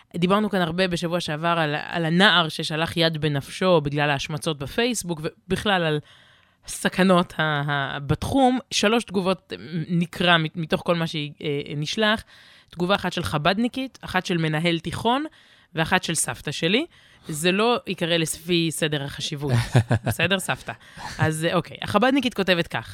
דיברנו כאן הרבה בשבוע שעבר על הנער ששלח יד בנפשו בגלל ההשמצות בפייסבוק, ובכלל על סכנות בתחום. 3 תגובות נקרא מתוך כל מה שנשלח. תגובה אחת של חבדניקית, אחת של מנהל תיכון, ואחת של סבתא שלי. זה לא יקרא לפי סדר החשיבות. בסדר, סבתא. אז אוקיי, החבדניקית כותבת כך.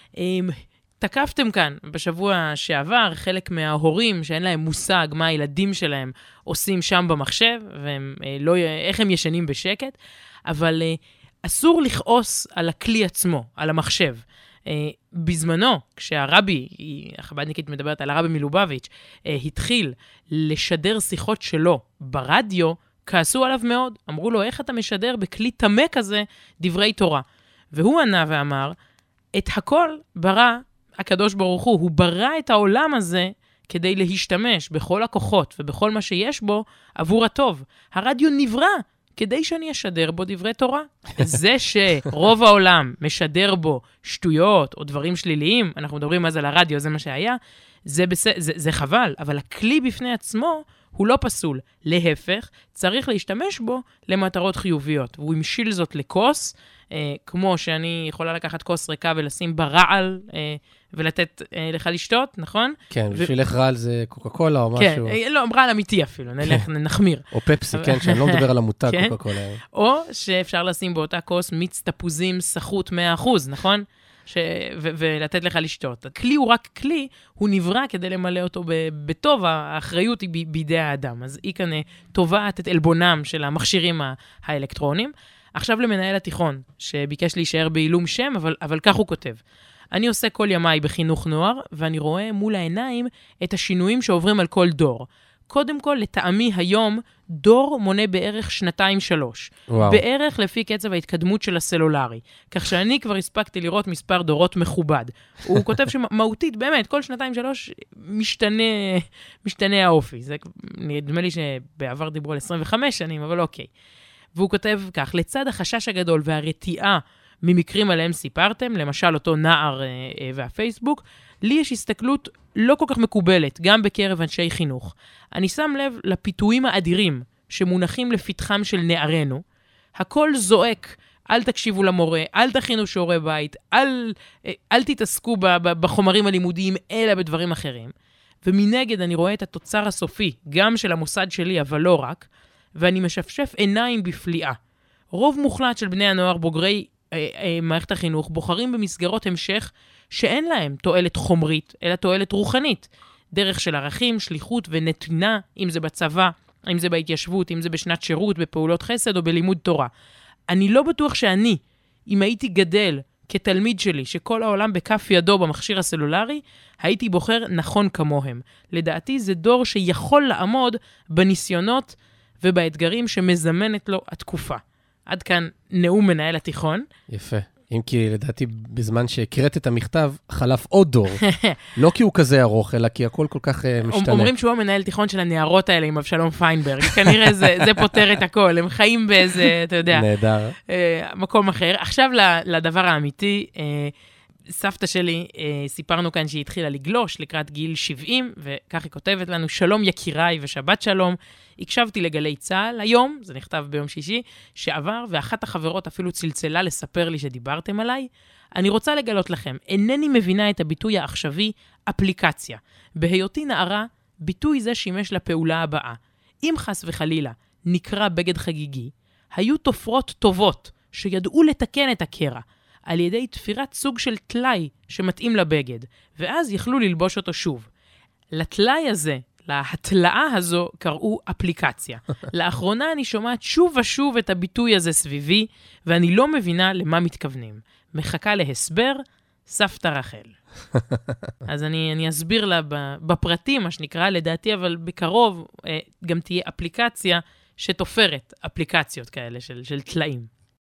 תקפתם כאן בשבוע שעבר חלק מההורים שאין להם מושג מה הילדים שלהם עושים שם במחשב, ואיך הם ישנים בשקט, אבל אסור לכעוס על הכלי עצמו, על המחשב. בזמנו, כשהרבי, החבדניקית מדברת על הרבי מלובביץ', התחיל לשדר שיחות שלו ברדיו, כעסו עליו מאוד, אמרו לו, איך אתה משדר בכלי תמה כזה דברי תורה? והוא ענה ואמר, את הכל ברא הקדוש ברוך הוא ברא את העולם הזה כדי להשתמש בכל הכוחות ובכל מה שיש בו עבור הטוב. הרדיו נברא כדי שאני אשדר בו דברי תורה. זה שרוב העולם משדר בו שטויות או דברים שליליים, אנחנו מדברים אז על הרדיו, זה מה שהיה, זה חבל, אבל הכלי בפני עצמו הוא לא פסול. להפך, צריך להשתמש בו למטרות חיוביות. והוא המשיל זאת לכוס, כמו שאני יכולה לקחת כוס ריקה ולשים בה רעל ולתת לך לשתות, נכון? כן, בשבילך רעל זה קוקה קולה או משהו. כן, לא, רעל אמיתי אפילו, נלך, נחמיר. או פפסי, כן, שאני לא מדבר על המותג קוקה קולה. או שאפשר לשים באותה כוס מיץ תפוזים סחוט 100%, נכון? ולתת לך לשתות. הכלי הוא רק כלי, הוא נברא כדי למלא אותו בטוב, האחריות היא בידי האדם. אז היא כאן תובעת את אלבונם של המכשירים האלקטרונים. עכשיו למנהל התיכון, שביקש להישאר בעילום שם, אבל כך הוא כותב. אני עושה כל ימיי בחינוך נוער, ואני רואה מול העיניים את השינויים שעוברים על כל דור. קודם כל, לטעמי היום, דור מונה בערך 2-3. וואו. בערך לפי קצב ההתקדמות של הסלולרי. כך שאני כבר הספקתי לראות מספר דורות מכובד. הוא כותב שמהותית, באמת, כל 2-3 משתנה האופי. זה נדמה לי שבעבר דיברו על 25 שנים, אבל אוקיי. והוא כותב כך, לצד החשש הגדול והרתיעה ממקרים עליהם סיפרתם, למשל אותו נער והפייסבוק, לי יש הסתכלות לא כל כך מקובלת, גם בקרב אנשי חינוך. אני שם לב לפיתויים האדירים שמונחים לפתחם של נערינו. הכל זועק, אל תקשיבו למורה, אל תכינו שיעורי בית, אל תתעסקו בחומרים הלימודיים, אלא בדברים אחרים. ומנגד אני רואה את התוצר הסופי, גם של המוסד שלי, אבל לא רק, ואני משפשף עיניים בפליאה. רוב מוחלט של בני הנוער בוגרי מערכת החינוך בוחרים במסגרות המשך שאין להם תועלת חומרית, אלא תועלת רוחנית. דרך של ערכים, שליחות ונתינה, אם זה בצבא, אם זה בהתיישבות, אם זה בשנת שירות, בפעולות חסד או בלימוד תורה. אני לא בטוח שאני, אם הייתי גדל כתלמיד שלי, שכל העולם בכף ידו במכשיר הסלולרי, הייתי בוחר נכון כמוהם. לדעתי זה דור שיכול לעמוד בניסיונות ובאתגרים שמזמנת לו התקופה. עד כאן נאום מנהל התיכון. יפה. אם כי לדעתי בזמן שהקראת את המכתב, חלף עוד דור. לא כי הוא כזה ארוך, אלא כי הכל כל כך משתנה. אומרים שהוא המנהל תיכון של הנערות האלה עם אבשלום פיינברג. כנראה זה פותר את הכל. הם חיים באיזה, אתה יודע, נהדר. מקום אחר. עכשיו לדבר האמיתי, סבתא שלי, סיפרנו כאן שהיא התחילה לגלוש לקראת גיל 70, וכך היא כותבת לנו, שלום יקיריי ושבת שלום, הקשבתי לגלי צהל, היום, זה נכתב ביום שישי, שעבר, ואחת החברות אפילו צלצלה לספר לי שדיברתם עליי, אני רוצה לגלות לכם, אינני מבינה את הביטוי העכשווי, אפליקציה. בהיותי נערה, ביטוי זה שימש לפעולה הבאה. אם חס וחלילה נקרא בגד חגיגי, היו תופרות טובות שידעו לתקן את הקרע, על ידי תפירת סוג של תלאי שמתאים לבגד, ואז יכלו ללבוש אותו שוב. לתלאי הזה, להתלאה הזו, קראו אפליקציה. לאחרונה אני שומעת שוב ושוב את הביטוי הזה סביבי, ואני לא מבינה למה מתכוונים. מחכה להסבר, סבתא רחל. אז אני אסביר לה בפרטים, מה שנקרא, לדעתי, אבל בקרוב גם תהיה אפליקציה שתופרת אפליקציות כאלה של תלאים.